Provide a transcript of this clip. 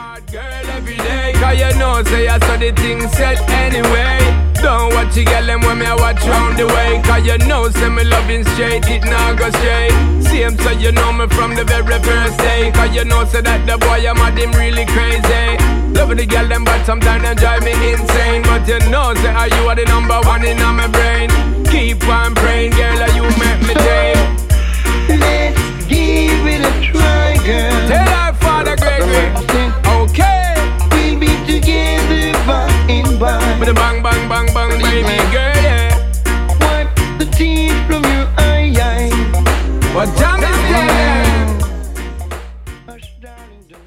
Girl, every day, cause you know, say I saw the thing set anyway. Don't watch you girl them when me I watch round the way. Cause you know, say me loving straight, it not go straight. Same so you know me from the very first day. Cause you know, say that the boy I'm at him really crazy. Loving the girl them but sometimes them drive me insane. But you know, say are you are the number one in my brain. Keep on praying, girl, you make me tame. Let's give it a try, girl. Tell our Father Gregory. Okay. We'll be together by and by. With a bang bang.